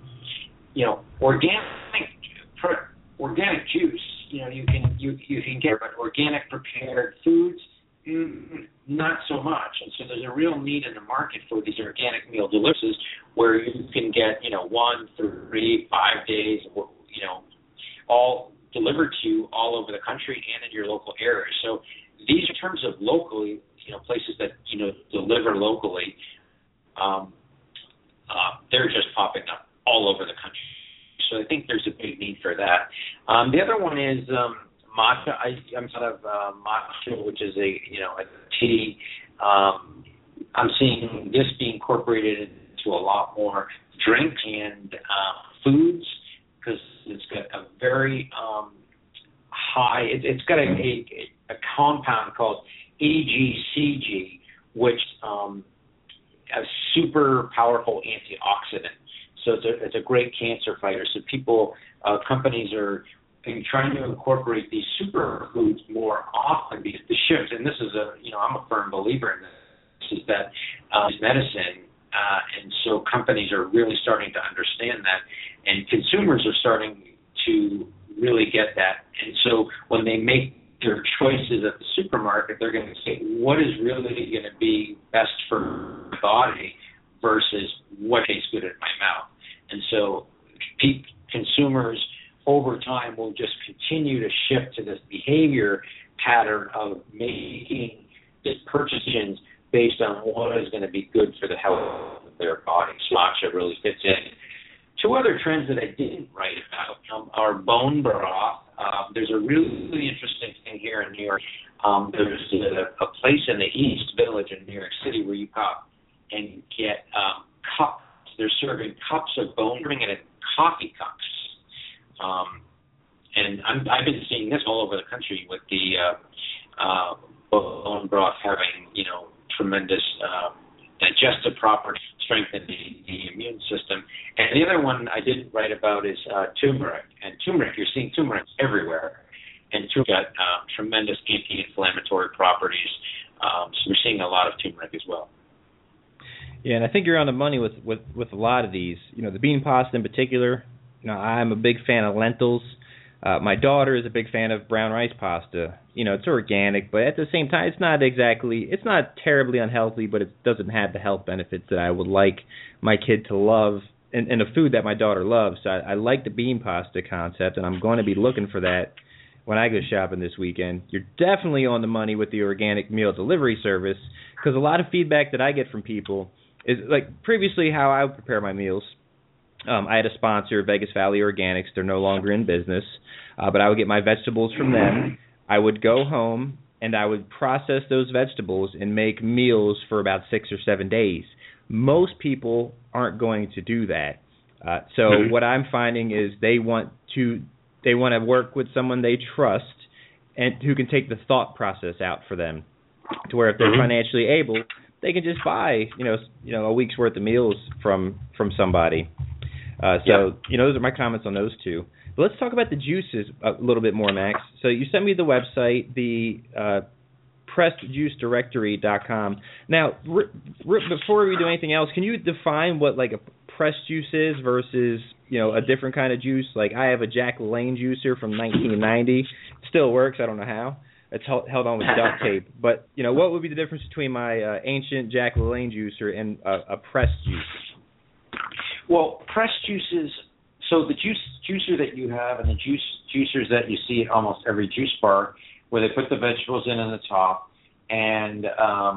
organic juice, you can get, but organic prepared foods, not so much. And so there's a real need in the market for these organic meal deliveries where you can get 1, 3, 5 days, all delivered to you all over the country and in your local area. So these, in terms of locally, places that deliver locally, they're just popping up all over the country. So I think there's a big need for that. The other one is matcha. I'm sort of matcha, which is a tea. I'm seeing this being incorporated into a lot more drinks and foods because it's got a very high. It's got a compound called AGCG, which a super powerful antioxidant. So it's a great cancer fighter. So companies are trying to incorporate these superfoods more often because the shift, and this is I'm a firm believer in this, is that is medicine, and so companies are really starting to understand that, and consumers are starting to really get that. And so when they make their choices at the supermarket, they're going to say, what is really going to be best for my body versus what tastes good in my mouth. And so consumers over time will just continue to shift to this behavior pattern of making purchases based on what is going to be good for the health of their body. Matcha really fits in. 2 other trends that I didn't write about are bone broth. There's a really interesting thing here in New York. There's a place in the East Village in New York City where you go and get cups. They're serving cups of bone broth in coffee cups. And I've been seeing this all over the country with the bone broth having, tremendous digestive properties, strengthen the immune system. And the other one I didn't write about is turmeric. And turmeric, you're seeing turmeric everywhere. And turmeric got tremendous anti-inflammatory properties. So we're seeing a lot of turmeric as well. Yeah, and I think you're on the money with a lot of these. The bean pasta in particular. I'm a big fan of lentils. My daughter is a big fan of brown rice pasta. It's organic, but at the same time, it's not terribly unhealthy, but it doesn't have the health benefits that I would like my kid to love and a food that my daughter loves. So I like the bean pasta concept, and I'm going to be looking for that when I go shopping this weekend. You're definitely on the money with the organic meal delivery service, because a lot of feedback that I get from people is, like, previously how I would prepare my meals. I had a sponsor, Vegas Valley Organics. They're no longer in business, but I would get my vegetables from them. I would go home, and I would process those vegetables and make meals for about 6 or 7 days. Most people aren't going to do that. So what I'm finding is they want to work with someone they trust and who can take the thought process out for them, to where if they're financially able, they can just buy a week's worth of meals from somebody. Those are my comments on those two. But let's talk about the juices a little bit more, Max. So you sent me the website, the pressedjuicedirectory.com. Now, before we do anything else, can you define what like a pressed juice is versus a different kind of juice? Like I have a Jack LaLanne juicer from 1990. It still works. I don't know how. It's held on with duct tape. But what would be the difference between my ancient Jack LaLanne juicer and a pressed juice? Well, pressed juices, so the juicer that you have and the juicers that you see at almost every juice bar, where they put the vegetables in on the top, and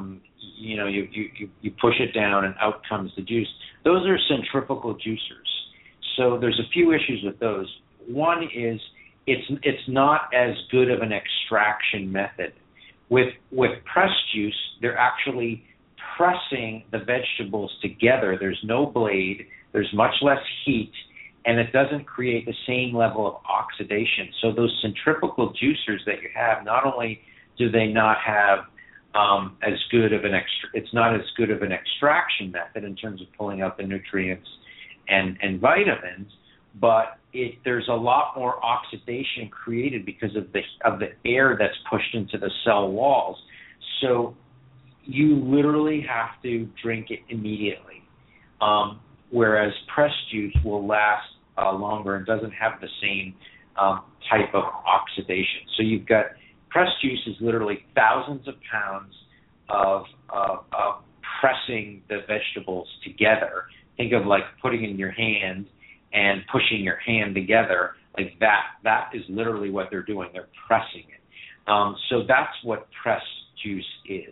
you push it down and out comes the juice. Those are centrifugal juicers. So there's a few issues with those. One is it's not as good of an extraction method. With pressed juice, they're actually pressing the vegetables together. There's no blade. There's much less heat, and it doesn't create the same level of oxidation. So those centrifugal juicers that you have, not only do they not have it's not as good of an extraction method in terms of pulling out the nutrients and vitamins, but there's a lot more oxidation created because of the air that's pushed into the cell walls. So you literally have to drink it immediately. Whereas pressed juice will last longer and doesn't have the same type of oxidation. So you've got pressed juice is literally thousands of pounds of pressing the vegetables together. Think of like putting in your hand and pushing your hand together like that. That is literally what they're doing. They're pressing it. So that's what pressed juice is.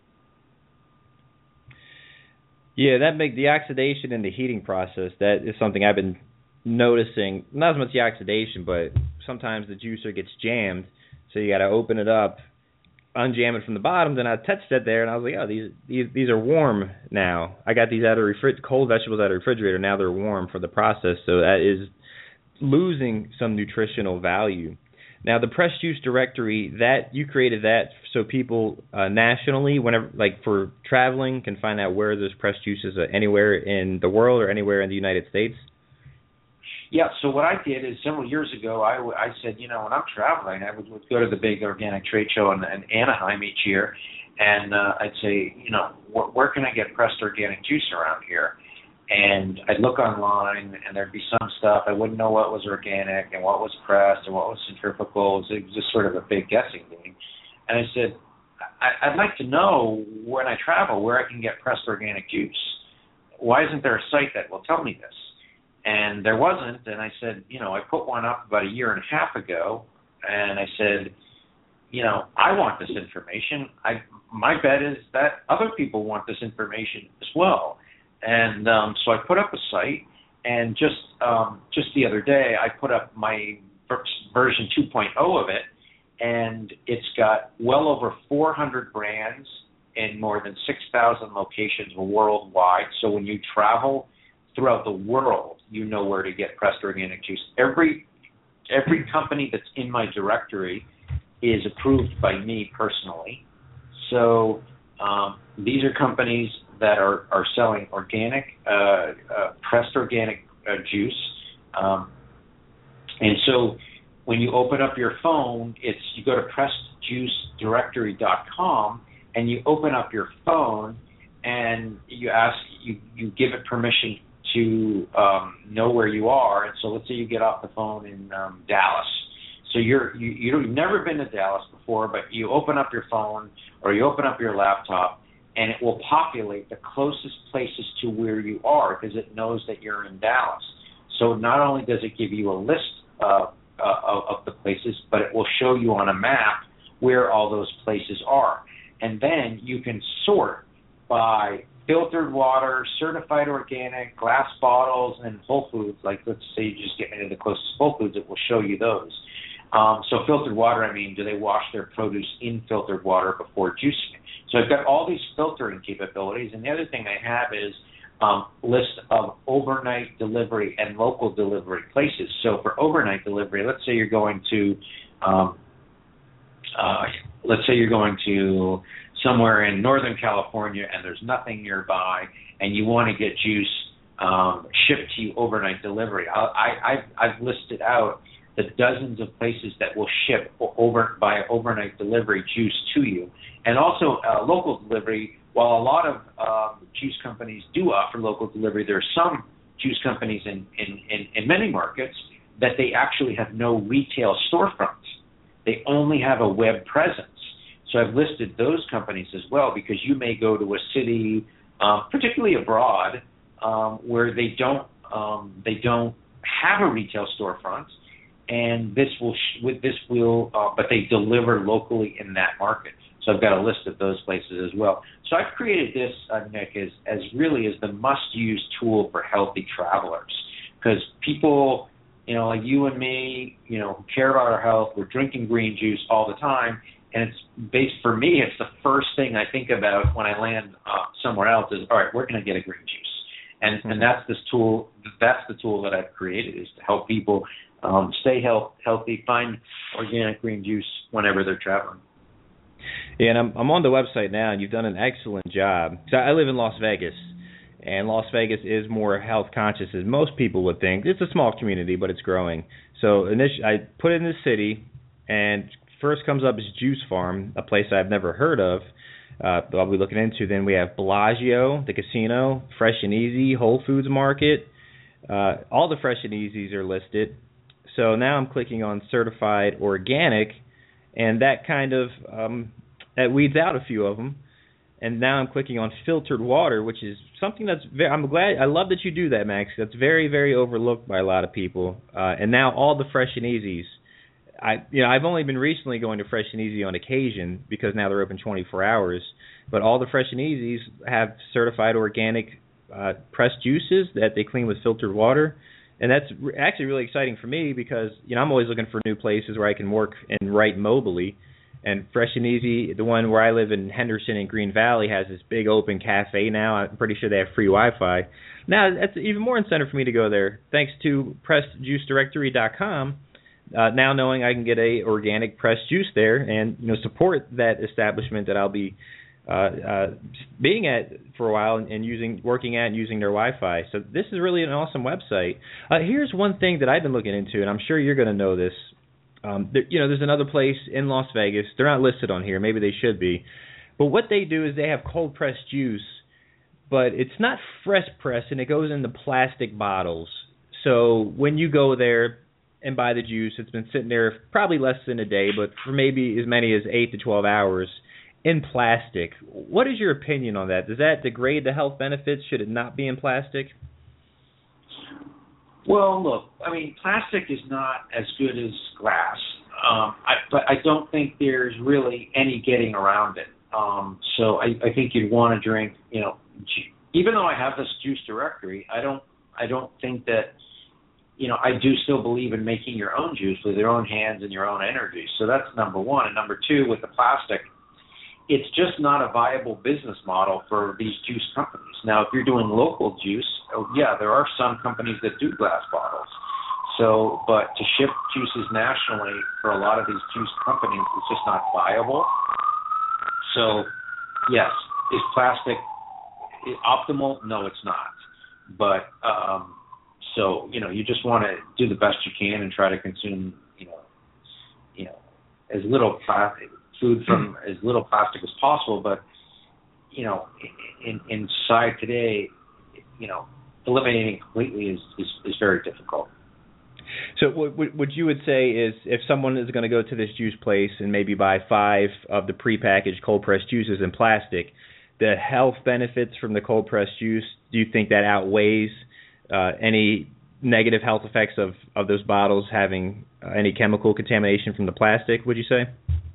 Yeah, that makes the oxidation and the heating process, that is something I've been noticing. Not as much the oxidation, but sometimes the juicer gets jammed, so you got to open it up, unjam it from the bottom. Then I touched it there, and I was like, oh, these are warm now. I got these out of cold vegetables out of the refrigerator. Now they're warm for the process, so that is losing some nutritional value. Now, the Pressed Juice Directory, that you created that so people nationally, whenever, like for traveling, can find out where there's pressed juices anywhere in the world or anywhere in the United States? Yeah, so what I did is several years ago, I said, when I'm traveling, I would go to the big organic trade show in Anaheim each year, and I'd say, where can I get pressed organic juice around here? And I'd look online, and there'd be some stuff. I wouldn't know what was organic and what was pressed and what was centrifugal. It was just sort of a big guessing game. And I said, I'd like to know when I travel where I can get pressed organic juice. Why isn't there a site that will tell me this? And there wasn't. And I said, I put one up about a year and a half ago, and I said, I want this information. My bet is that other people want this information as well. And so I put up a site, and just the other day I put up my version 2.0 of it, and it's got well over 400 brands in more than 6,000 locations worldwide. So when you travel throughout the world, you know where to get pressed organic juice. Every company that's in my directory is approved by me personally. So these are companies that are selling organic, pressed organic juice. And so when you open up your phone, you go to pressedjuicedirectory.com, and you open up your phone, and you give it permission to know where you are. And so let's say you get off the phone in Dallas, So you've never been to Dallas before, but you open up your phone or you open up your laptop, and it will populate the closest places to where you are because it knows that you're in Dallas. So not only does it give you a list of the places, but it will show you on a map where all those places are. And then you can sort by filtered water, certified organic, glass bottles, and Whole Foods. Like, let's say you just get into the closest Whole Foods, it will show you those. So filtered water, I mean, do they wash their produce in filtered water before juicing it? So I've got all these filtering capabilities, and the other thing I have is list of overnight delivery and local delivery places. So for overnight delivery, let's say you're going to somewhere in Northern California and there's nothing nearby, and you want to get juice shipped to you overnight delivery. I've listed out the dozens of places that will ship by overnight delivery juice to you, and also local delivery. While a lot of juice companies do offer local delivery, there are some juice companies in many markets that they actually have no retail storefronts. They only have a web presence. So I've listed those companies as well, because you may go to a city, particularly abroad, where they don't have a retail storefront, and but they deliver locally in that market. So I've got a list of those places as well. So I've created this, Nick, as really as the must-use tool for healthy travelers, because people, like you and me, who care about our health, we're drinking green juice all the time, and for me, it's the first thing I think about when I land somewhere else is, all right, where can I get a green juice? And that's this tool. That's the tool that I've created, is to help people stay healthy, find organic green juice whenever they're traveling. Yeah, and I'm on the website now, and you've done an excellent job. So I live in Las Vegas, and Las Vegas is more health conscious as most people would think. It's a small community, but it's growing. So I put it in the city, and first comes up is Juice Farm, a place I've never heard of. I'll be looking into. Then we have Bellagio, the casino, Fresh and Easy, Whole Foods Market. All the Fresh and Easies are listed. So now I'm clicking on Certified Organic, and that kind of that weeds out a few of them. And now I'm clicking on Filtered Water, which is something that's I love that you do that, Max. That's very, very overlooked by a lot of people. And now all the Fresh and Easies. I've only been recently going to Fresh and Easy on occasion because now they're open 24 hours. But all the Fresh and Easies have certified organic pressed juices that they clean with filtered water. And that's actually really exciting for me because, I'm always looking for new places where I can work and write mobily. And Fresh and Easy, the one where I live in Henderson and Green Valley, has this big open cafe now. I'm pretty sure they have free Wi-Fi. Now, that's even more incentive for me to go there. Thanks to PressedJuiceDirectory.com, now knowing I can get a organic pressed juice there and support that establishment that I'll be being at for a while and working at and using their Wi-Fi. So this is really an awesome website. Here's one thing that I've been looking into, and I'm sure you're going to know this. There's another place in Las Vegas. They're not listed on here. Maybe they should be. But what they do is they have cold pressed juice, but it's not fresh pressed, and it goes into plastic bottles. So when you go there and buy the juice, it's been sitting there probably less than a day, but for maybe as many as 8 to 12 hours in plastic. What is your opinion on that? Does that degrade the health benefits? Should it not be in plastic? Well, look, plastic is not as good as glass, but I don't think there's really any getting around it. So I think you'd want to drink, even though I have this juice directory, I don't think that, I do still believe in making your own juice with your own hands and your own energy. So that's number one. And number two, with the plastic, it's just not a viable business model for these juice companies. Now, if you're doing local juice, there are some companies that do glass bottles. So, but to ship juices nationally for a lot of these juice companies is just not viable. So, yes, is plastic optimal? No, it's not. But so you just want to do the best you can and try to consume as little plastic. Food from as little plastic as possible, but in society today, eliminating completely is very difficult. So what you would say is if someone is going to go to this juice place and maybe buy 5 of the prepackaged cold-pressed juices in plastic, the health benefits from the cold-pressed juice, do you think that outweighs any negative health effects of those bottles having any chemical contamination from the plastic, would you say?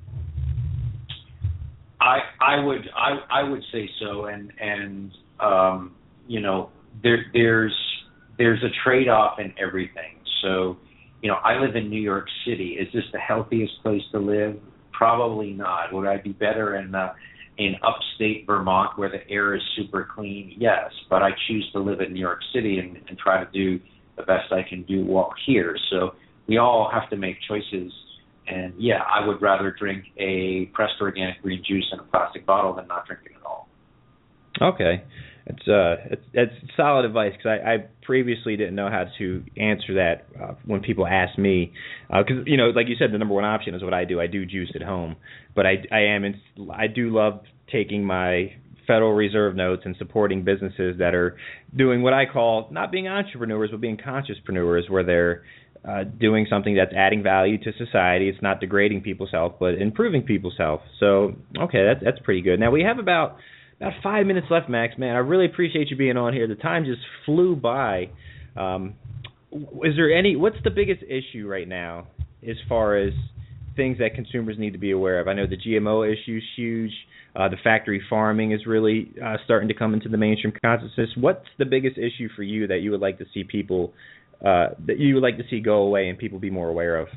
I would say so, and you know, there's a trade-off in everything. So, you know, I live in New York City. Is this the healthiest place to live? Probably not. Would I be better in upstate Vermont where the air is super clean? Yes, but I choose to live in New York City and try to do the best I can do while here. So we all have to make choices. And yeah, I would rather drink a pressed organic green juice in a plastic bottle than not drink it at all. Okay. It's solid advice, because I previously didn't know how to answer that when people ask me, because you know, like you said, the number one option is what I do. I do juice at home, but I do love taking my Federal Reserve notes and supporting businesses that are doing what I call not being entrepreneurs, but being consciouspreneurs, where they're doing something that's adding value to society. It's not degrading people's health, but improving people's health. So okay, that's pretty good. Now we have about 5 minutes left, Max. Man, I really appreciate you being on here. The time just flew by. Is there what's the biggest issue right now as far as things that consumers need to be aware of? I know the GMO issue is huge. The factory farming is really starting to come into the mainstream consciousness. What's the biggest issue for you that you would like to see go away and people be more aware of?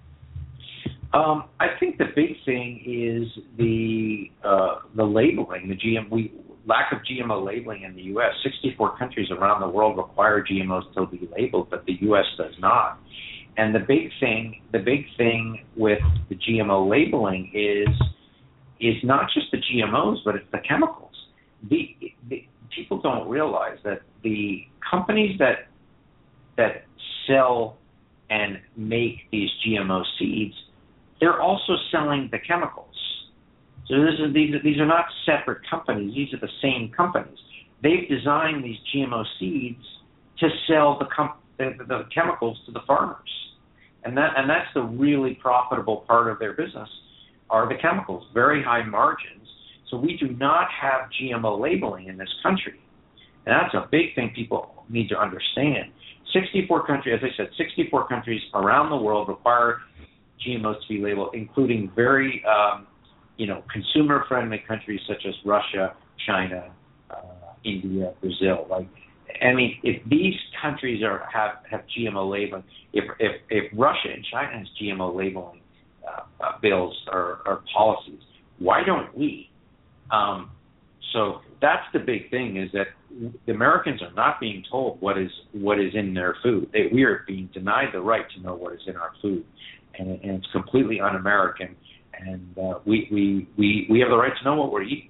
I think the big thing is the labeling, lack of GMO labeling in the U.S. 64 countries around the world require GMOs to be labeled, but the U.S. does not. And the big thing with the GMO labeling is not just the GMOs, but it's the chemicals. People don't realize that the companies that sell and make these GMO seeds, they're also selling the chemicals. So these are not separate companies. These are the same companies. They've designed these GMO seeds to sell the chemicals to the farmers, and that's the really profitable part of their business are the chemicals, very high margins. So we do not have GMO labeling in this country, and that's a big thing people need to understand. 64 countries, as I said, 64 countries around the world require GMOs to be labeled, including very, consumer-friendly countries such as Russia, China, India, Brazil. If these countries have GMO labeling, if Russia and China has GMO labeling bills or policies, why don't we? So that's the big thing, is that the Americans are not being told what is in their food. We are being denied the right to know what is in our food, and it's completely un-American. And we have the right to know what we're eating.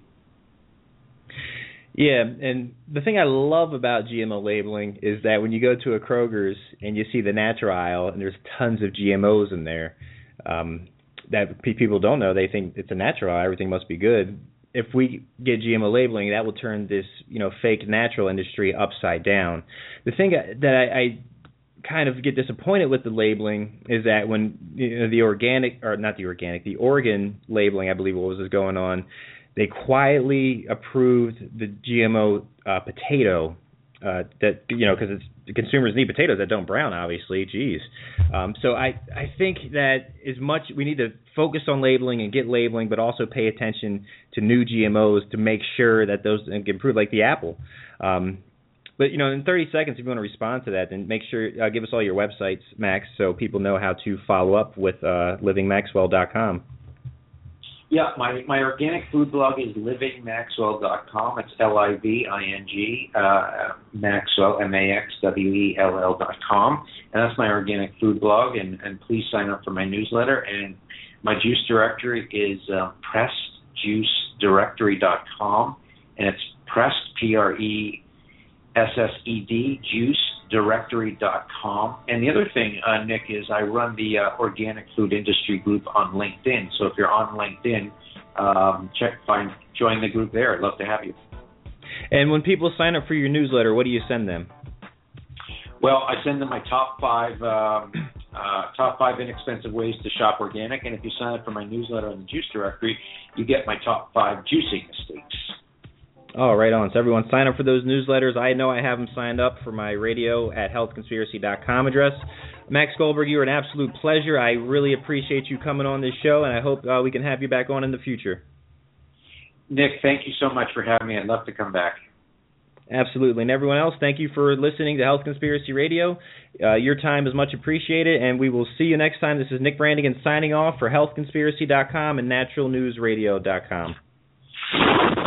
Yeah, and the thing I love about GMO labeling is that when you go to a Kroger's and you see the natural aisle and there's tons of GMOs in there, that people don't know. They think it's a natural aisle, everything must be good. If we get GMO labeling, that will turn this, fake natural industry upside down. The thing that I kind of get disappointed with the labeling is that when the Oregon labeling, I believe what was going on, they quietly approved the GMO potato that because the consumers need potatoes that don't brown, obviously. Geez. So I think that as much we need to focus on labeling and get labeling, but also pay attention to new GMOs to make sure that those can improve, like the apple. But in 30 seconds, if you want to respond to that, then make sure give us all your websites, Max, so people know how to follow up with livingmaxwell.com. Yeah, my organic food blog is livingmaxwell.com. It's LIVING Maxwell MAXWELL.com, and that's my organic food blog. And please sign up for my newsletter. And my juice directory is pressedjuicedirectory.com, and it's pressed PRESSED juicedirectory.com. And the other thing, Nick, is I run the organic food industry group on LinkedIn. So if you're on LinkedIn, join the group there. I'd love to have you. And when people sign up for your newsletter, what do you send them? Well, I send them my top five inexpensive ways to shop organic, and if you sign up for my newsletter on the Juice Directory, you get my top 5 juicing mistakes. Oh, right on. So everyone sign up for those newsletters. I know I have them signed up for my radio at healthconspiracy.com address. Max Goldberg, you were an absolute pleasure. I really appreciate you coming on this show, and I hope we can have you back on in the future. Nick, thank you so much for having me. I'd love to come back. Absolutely. And everyone else, thank you for listening to Health Conspiracy Radio. Your time is much appreciated, and we will see you next time. This is Nick Brandigan signing off for healthconspiracy.com and naturalnewsradio.com.